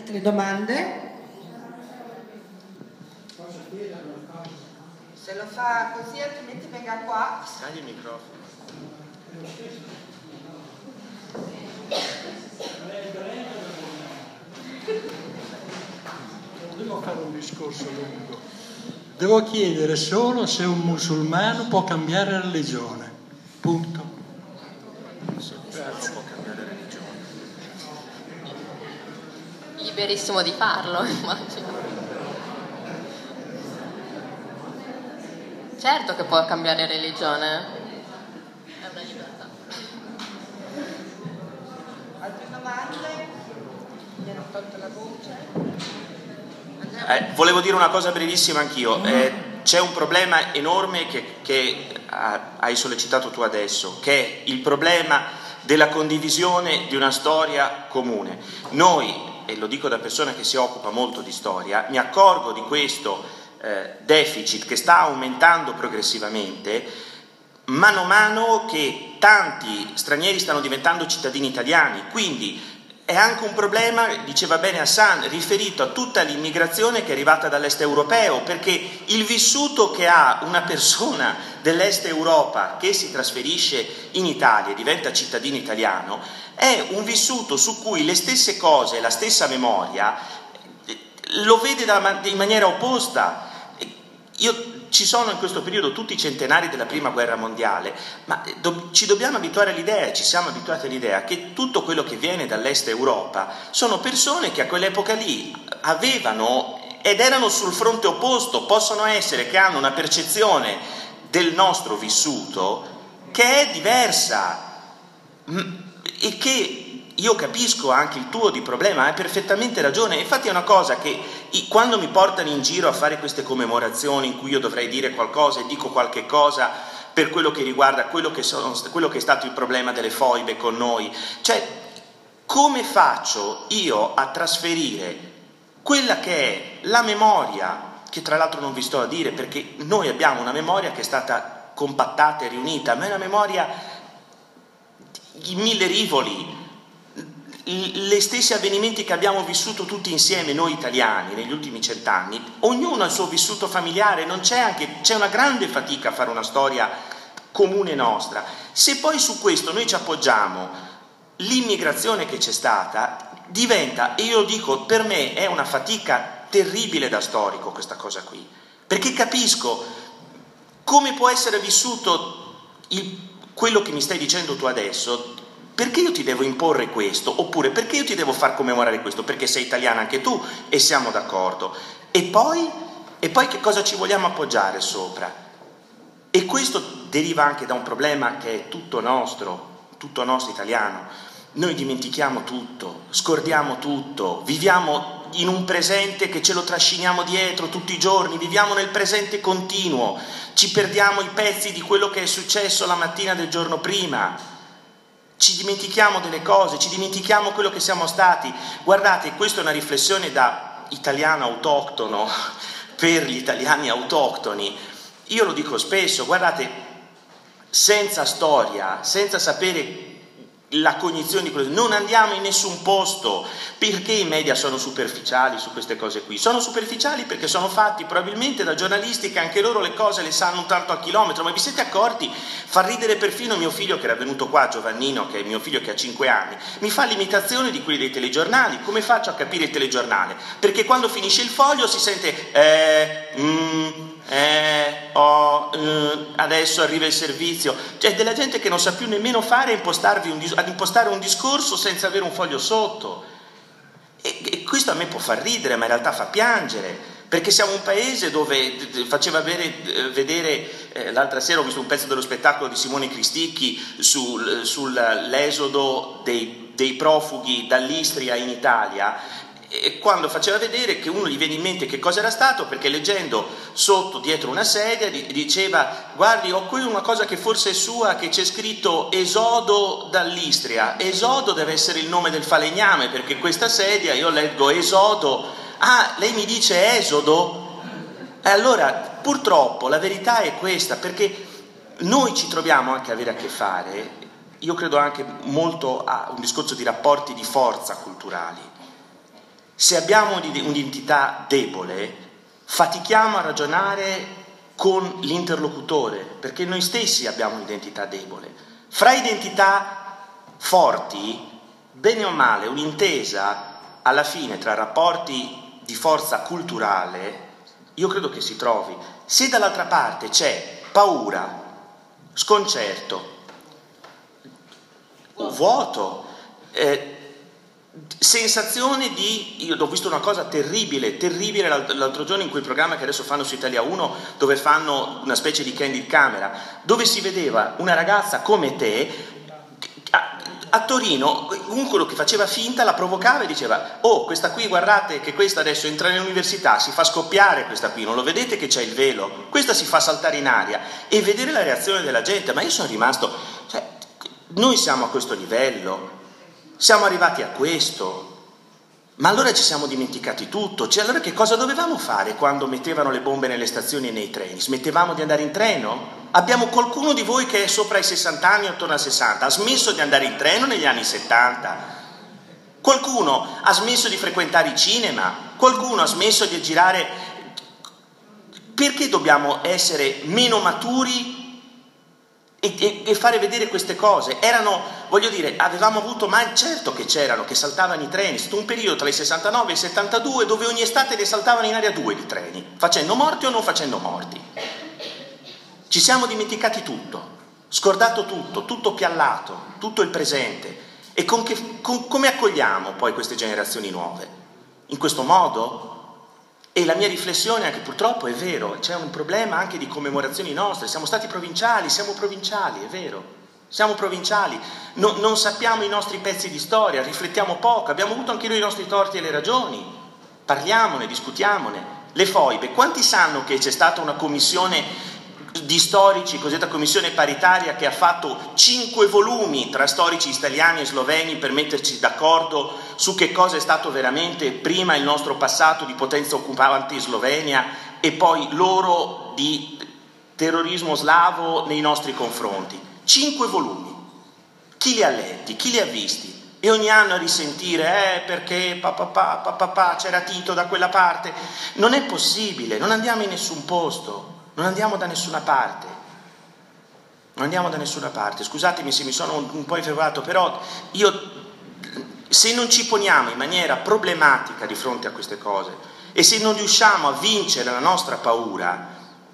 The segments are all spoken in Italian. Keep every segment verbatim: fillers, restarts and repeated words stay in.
Altre domande? Se lo fa così, altrimenti venga qua. Dai il microfono. Non devo fare un discorso lungo. Devo chiedere solo se un musulmano può cambiare religione. Punto. Grazie. Può cambiare religione. Liberissimo di farlo, immagino. Certo che può cambiare religione. È una libertà. Altre domande? Mi hanno tolto la voce. Eh, volevo dire una cosa brevissima anch'io. Eh, c'è un problema enorme che, che hai sollecitato tu adesso, che è il problema della condivisione di una storia comune. Noi, e lo dico da persona che si occupa molto di storia, mi accorgo di questo eh, deficit che sta aumentando progressivamente mano a mano che tanti stranieri stanno diventando cittadini italiani, quindi è anche un problema, diceva bene Hassan, riferito a tutta l'immigrazione che è arrivata dall'est europeo, perché il vissuto che ha una persona dell'est Europa che si trasferisce in Italia e diventa cittadino italiano è un vissuto su cui le stesse cose, la stessa memoria lo vede da, in maniera opposta. Io Ci sono in questo periodo tutti i centenari della prima guerra mondiale, ma do, ci dobbiamo abituare all'idea, ci siamo abituati all'idea che tutto quello che viene dall'est Europa sono persone che a quell'epoca lì avevano ed erano sul fronte opposto, possono essere che hanno una percezione del nostro vissuto che è diversa e che io capisco anche il tuo di problema, hai perfettamente ragione. Infatti è una cosa che quando mi portano in giro a fare queste commemorazioni in cui io dovrei dire qualcosa e dico qualche cosa per quello che riguarda quello che, sono, quello che è stato il problema delle foibe con noi, cioè come faccio io a trasferire quella che è la memoria, che tra l'altro non vi sto a dire perché noi abbiamo una memoria che è stata compattata e riunita, ma è una memoria in mille rivoli, le stessi avvenimenti che abbiamo vissuto tutti insieme noi italiani negli ultimi cent'anni, ognuno ha il suo vissuto familiare, non c'è anche c'è una grande fatica a fare una storia comune nostra. Se poi su questo noi ci appoggiamo l'immigrazione che c'è stata, diventa, e io dico, per me è una fatica terribile da storico questa cosa qui, perché capisco come può essere vissuto il, quello che mi stai dicendo tu adesso. Perché io ti devo imporre questo? Oppure perché io ti devo far commemorare questo? Perché sei italiana anche tu e siamo d'accordo. E poi, e poi che cosa ci vogliamo appoggiare sopra? E questo deriva anche da un problema che è tutto nostro, tutto nostro italiano. Noi dimentichiamo tutto, scordiamo tutto, viviamo in un presente che ce lo trasciniamo dietro tutti i giorni, viviamo nel presente continuo, ci perdiamo i pezzi di quello che è successo la mattina del giorno prima. Ci dimentichiamo delle cose, ci dimentichiamo quello che siamo stati. Guardate, questa è una riflessione da italiano autoctono per gli italiani autoctoni. Io lo dico spesso, guardate, senza storia, senza sapere la cognizione di quello, non andiamo in nessun posto. Perché i media sono superficiali su queste cose qui? Sono superficiali perché sono fatti probabilmente da giornalisti che anche loro le cose le sanno un tanto a chilometro. Ma vi siete accorti? Fa ridere perfino mio figlio che era venuto qua, Giovannino, che è mio figlio che ha cinque anni, mi fa l'imitazione di quelli dei telegiornali. Come faccio a capire il telegiornale? Perché quando finisce il foglio si sente eh, mm, eh, oh, eh, adesso arriva il servizio. C'è della gente che non sa più nemmeno fare impostarvi un, ad impostare un discorso senza avere un foglio sotto. E, e questo a me può far ridere, ma in realtà fa piangere, perché siamo un paese dove faceva bene, vedere, eh, l'altra sera ho visto un pezzo dello spettacolo di Simone Cristicchi sul, sull'esodo dei, dei profughi dall'Istria in Italia, e quando faceva vedere che uno gli viene in mente che cosa era stato, perché leggendo sotto dietro una sedia diceva: guardi, ho qui una cosa che forse è sua, che c'è scritto esodo dall'Istria. Esodo deve essere il nome del falegname, perché questa sedia io leggo esodo. Ah, lei mi dice esodo? E allora purtroppo la verità è questa, perché noi ci troviamo anche a avere a che fare, io credo anche molto a un discorso di rapporti di forza culturali. Se abbiamo un'identità debole, fatichiamo a ragionare con l'interlocutore, perché noi stessi abbiamo un'identità debole. Fra identità forti, bene o male, un'intesa alla fine tra rapporti di forza culturale, io credo che si trovi. Se dall'altra parte c'è paura, sconcerto, vuoto, eh, sensazione di... Io ho visto una cosa terribile, terribile l'altro giorno in quel programma che adesso fanno su Italia uno, dove fanno una specie di candid camera, dove si vedeva una ragazza come te a, a Torino, quello che faceva finta la provocava e diceva: oh, questa qui, guardate che questa adesso entra nell'università, si fa scoppiare questa qui, non lo vedete che c'è il velo? Questa si fa saltare in aria. E vedere la reazione della gente, ma io sono rimasto... Cioè, noi siamo a questo livello, siamo arrivati a questo, ma allora ci siamo dimenticati tutto. Cioè, allora che cosa dovevamo fare quando mettevano le bombe nelle stazioni e nei treni? Smettevamo di andare in treno? Abbiamo qualcuno di voi che è sopra i sessanta anni o attorno ai sessanta, ha smesso di andare in treno negli anni settanta? Qualcuno ha smesso di frequentare i cinema? Qualcuno ha smesso di girare? Perché dobbiamo essere meno maturi e, e, e fare vedere queste cose? Erano, voglio dire, avevamo avuto, ma certo che c'erano, che saltavano i treni. È stato un periodo tra il sessantanove e il settantadue dove ogni estate ne saltavano in aria due di treni, facendo morti o non facendo morti. Ci siamo dimenticati tutto, scordato tutto, tutto piallato, tutto il presente. E con che, con, come accogliamo poi queste generazioni nuove? In questo modo? E la mia riflessione è che purtroppo è vero, c'è un problema anche di commemorazioni nostre. Siamo stati provinciali, siamo provinciali, è vero, siamo provinciali, no, non sappiamo i nostri pezzi di storia, riflettiamo poco, abbiamo avuto anche noi i nostri torti e le ragioni, parliamone, discutiamone. Le foibe, quanti sanno che c'è stata una commissione di storici, cosiddetta commissione paritaria, che ha fatto cinque volumi tra storici italiani e sloveni per metterci d'accordo su che cosa è stato veramente prima il nostro passato di potenza occupante Slovenia e poi loro di terrorismo slavo nei nostri confronti. Cinque volumi. Chi li ha letti? Chi li ha visti? E ogni anno a risentire, eh, perché papà, papà, papà, c'era Tito da quella parte. Non è possibile, non andiamo in nessun posto. Non andiamo da nessuna parte, non andiamo da nessuna parte. Scusatemi se mi sono un, un po' infervorato, però io, se non ci poniamo in maniera problematica di fronte a queste cose e se non riusciamo a vincere la nostra paura,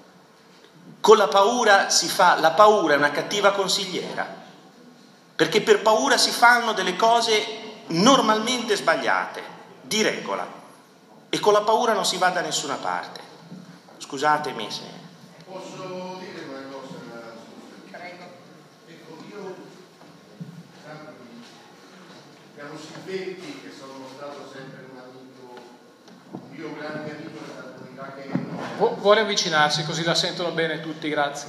con la paura si fa, la paura è una cattiva consigliera, perché per paura si fanno delle cose normalmente sbagliate, di regola, e con la paura non si va da nessuna parte. Scusatemi se... Posso dire una cosa? Prego. Ecco, io Piano Silvetti, che sono stato sempre un amico, un mio grande amico, è stato un iracheno. Vuole avvicinarsi così la sentono bene tutti, grazie.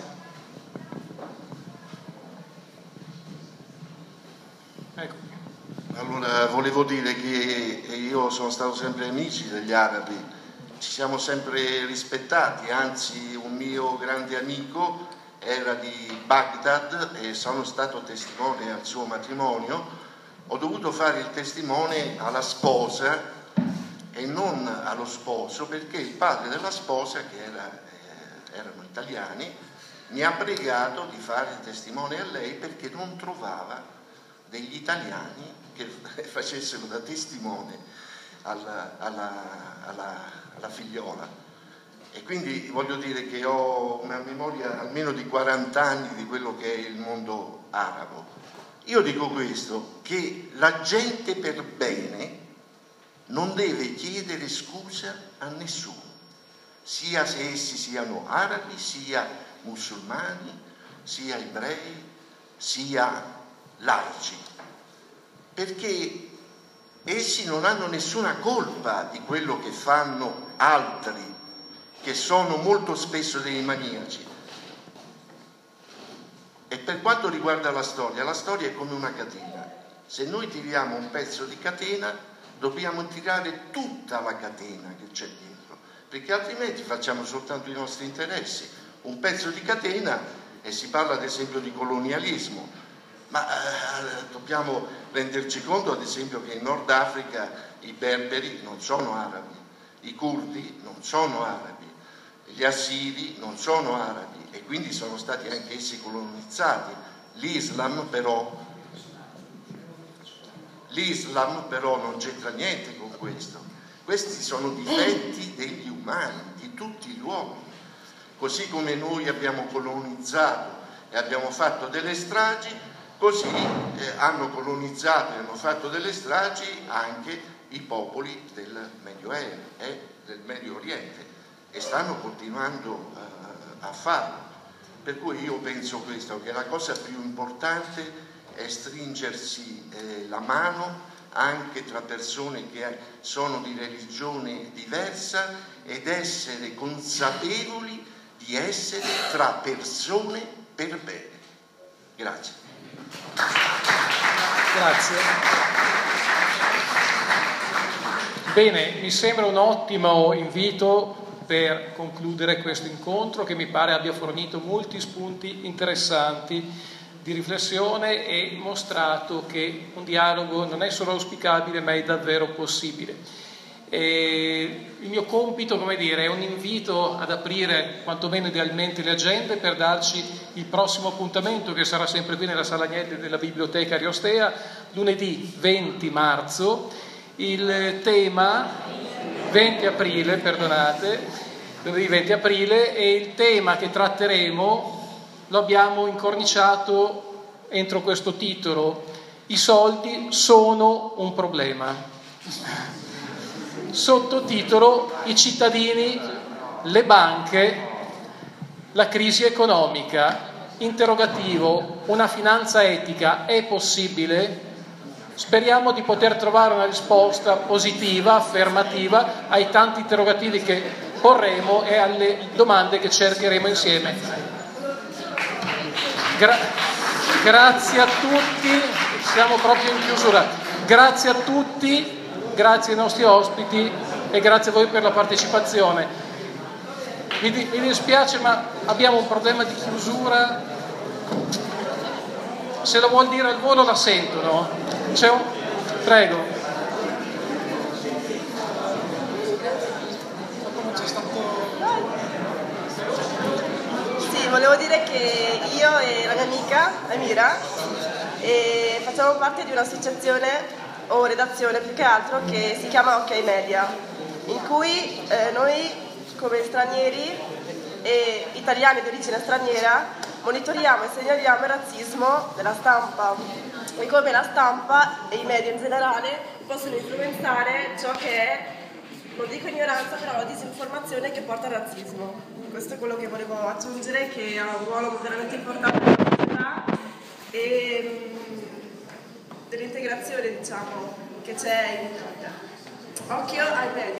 Ecco. Allora, volevo dire che io sono stato sempre amici degli arabi. Ci siamo sempre rispettati, anzi un mio grande amico era di Baghdad e sono stato testimone al suo matrimonio. Ho dovuto fare il testimone alla sposa e non allo sposo, perché il padre della sposa, che era, eh, erano italiani, mi ha pregato di fare il testimone a lei perché non trovava degli italiani che facessero da testimone alla, alla, alla la figliola. E quindi voglio dire che ho una memoria almeno di quaranta anni di quello che è il mondo arabo. Io dico questo, che la gente per bene non deve chiedere scusa a nessuno, sia se essi siano arabi, sia musulmani, sia ebrei, sia laici, perché essi non hanno nessuna colpa di quello che fanno altri, che sono molto spesso dei maniaci. E per quanto riguarda la storia, la storia è come una catena. Se noi tiriamo un pezzo di catena, dobbiamo tirare tutta la catena che c'è dietro, perché altrimenti facciamo soltanto i nostri interessi. Un pezzo di catena, e si parla ad esempio di colonialismo, ma eh, dobbiamo renderci conto ad esempio che in Nord Africa i berberi non sono arabi, i curdi non sono arabi, gli assiri non sono arabi e quindi sono stati anche essi colonizzati. L'Islam però, l'Islam però non c'entra niente con questo. Questi sono difetti degli umani, di tutti gli uomini. Così come noi abbiamo colonizzato e abbiamo fatto delle stragi, così eh, hanno colonizzato e hanno fatto delle stragi anche i popoli del Medioevo e eh, del Medio Oriente e stanno continuando eh, a farlo. Per cui io penso questo, che la cosa più importante è stringersi eh, la mano anche tra persone che sono di religione diversa ed essere consapevoli di essere tra persone per bene. Grazie. Grazie. Bene, mi sembra un ottimo invito per concludere questo incontro che mi pare abbia fornito molti spunti interessanti di riflessione e mostrato che un dialogo non è solo auspicabile ma è davvero possibile. E il mio compito, come dire, è un invito ad aprire quantomeno idealmente le agende per darci il prossimo appuntamento, che sarà sempre qui nella Sala Agnelli della Biblioteca Ariostea, lunedì venti marzo. Il tema venti aprile, perdonate, lunedì venti aprile, e il tema che tratteremo lo abbiamo incorniciato entro questo titolo: i soldi sono un problema. Sottotitolo: i cittadini, le banche, la crisi economica. Interrogativo: una finanza etica è possibile? Speriamo di poter trovare una risposta positiva, affermativa ai tanti interrogativi che porremo e alle domande che cercheremo insieme. Gra- grazie a tutti, siamo proprio in chiusura. Grazie a tutti. Grazie ai nostri ospiti e grazie a voi per la partecipazione. Mi, di, mi dispiace ma abbiamo un problema di chiusura. Se lo vuol dire al volo la sentono. C'è un... Prego. Sì, volevo dire che io e la mia amica Amira e facciamo parte di un'associazione o redazione più che altro che si chiama Ok Media, in cui eh, noi come stranieri e italiani di origine straniera monitoriamo e segnaliamo il razzismo della stampa e come la stampa e i media in generale possono influenzare ciò che è, non dico ignoranza, però la disinformazione che porta al razzismo. Questo è quello che volevo aggiungere, che ha un ruolo veramente importante nella società e dell'integrazione, diciamo, che c'è in Italia. Occhio ai media.